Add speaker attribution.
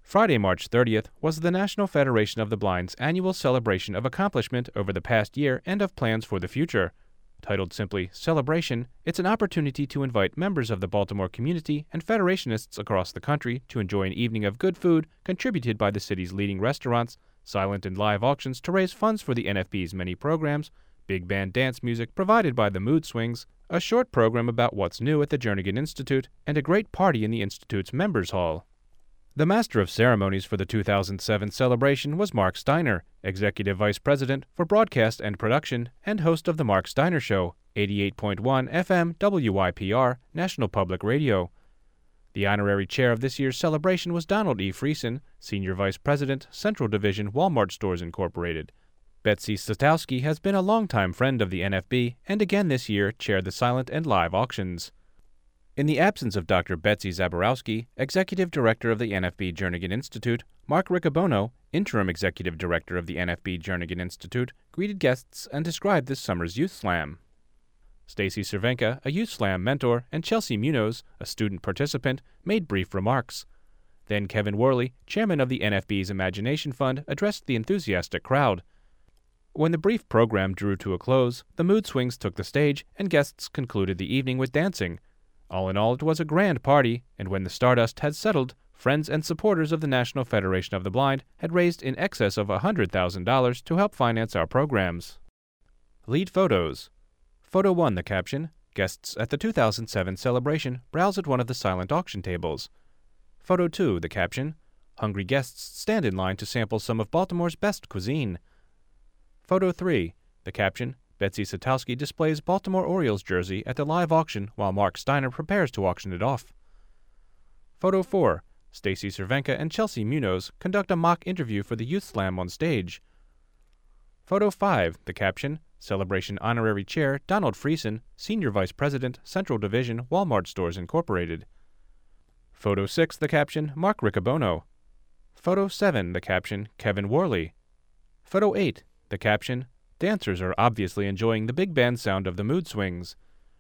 Speaker 1: Friday, March 30th, was the National Federation of the Blind's annual celebration of accomplishment over the past year and of plans for the future. Titled simply Celebration, it's an opportunity to invite members of the Baltimore community and Federationists across the country to enjoy an evening of good food contributed by the city's leading restaurants, silent and live auctions to raise funds for the NFB's many programs, big band dance music provided by the Mood Swings, a short program about what's new at the Jernigan Institute, and a great party in the Institute's Members Hall. The Master of Ceremonies for the 2007 celebration was Mark Steiner, Executive Vice President for Broadcast and Production and host of The Mark Steiner Show, 88.1 FM WYPR, National Public Radio. The honorary chair of this year's celebration was Donald E. Friesen, Senior Vice President, Central Division, Walmart Stores Incorporated. Betsy Satowski has been a longtime friend of the NFB and again this year chaired the silent and live auctions. In the absence of Dr. Betsy Zaborowski, Executive Director of the NFB Jernigan Institute, Mark Riccobono, Interim Executive Director of the NFB Jernigan Institute, greeted guests and described this summer's Youth Slam. Stacy Cervenka, a Youth Slam mentor, and Chelsea Munoz, a student participant, made brief remarks. Then Kevin Worley, chairman of the NFB's Imagination Fund, addressed the enthusiastic crowd. When the brief program drew to a close, the Mood Swings took the stage and guests concluded the evening with dancing. All in all, it was a grand party, and when the stardust had settled, friends and supporters of the National Federation of the Blind had raised in excess of $100,000 to help finance our programs. Lead photos. Photo 1, the caption, guests at the 2007 celebration browse at one of the silent auction tables. Photo 2, the caption, hungry guests stand in line to sample some of Baltimore's best cuisine. Photo 3, the caption, Betsy Satowski displays Baltimore Orioles jersey at the live auction while Mark Steiner prepares to auction it off. Photo 4, Stacy Cervenka and Chelsea Munoz conduct a mock interview for the Youth Slam on stage. Photo 5, the caption, Celebration Honorary Chair Donald Friesen, Senior Vice President, Central Division, Walmart Stores Incorporated. Photo 6, the caption, Mark Riccobono. Photo 7, the caption, Kevin Worley. Photo 8, the caption, dancers are obviously enjoying the big band sound of the Mood Swings.